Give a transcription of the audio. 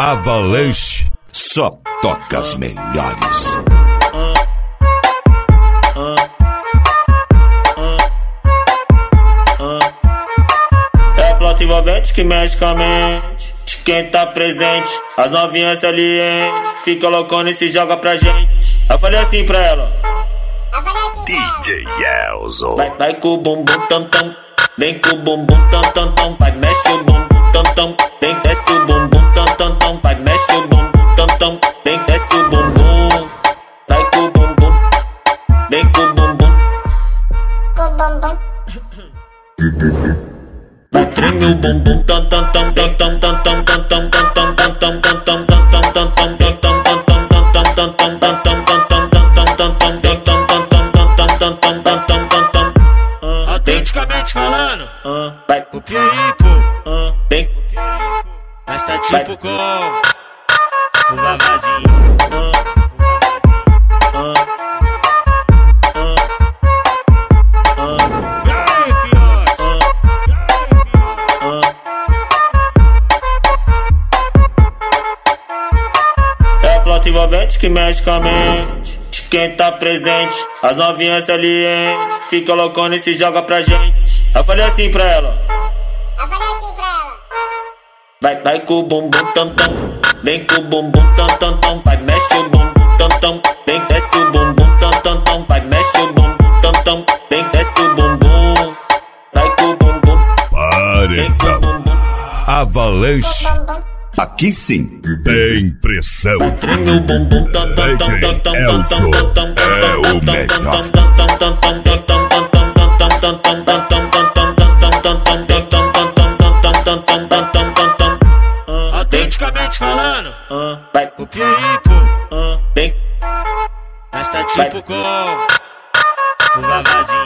Avalanche só toca as melhores. É a flauta envolvente que mexe com a mente de quem tá presente. As novinhas salientes fica loucona e se joga pra gente. Eu falei assim pra ela: DJ Elzo. Vai com o bumbum tam tam, vem com o bumbum tam tam tam, vai mexe o bumbum tam tam, vem desce o bumbum tam tam tam, vai mexe o bumbum tam tam, vem desce o bumbum, vai com o bumbum, vem com o bumbum, vai treme o bumbum tam tam tam tam tam tam tam tam tam tam tam tam tam tam tam tam tam tam Autenticamente falando, vai o Pieripo, vem, mas tá tipo com o Vavazinho. É a flauta envolvente que mexe com a mente de quem tá presente. As novinhas salientes fica loucona e se joga pra gente. Eu falei assim pra ela: vai com o bumbum tam tam, vem com o bumbum tam tam tam, vai mexe o bumbum tam tam, vem desce o bumbum tam tam tam, vai mexe o bumbum tam tam, vem desce o bumbum, vai com o bumbum, vem com o bumbum. Avalanche. Aqui sim tem pressão. Treme o bumbum tam tam tam tam tam Elzo é o melhor. Autenticamente falando, vai o Pieripo, vem, mas tá tipo com o Vavazinho.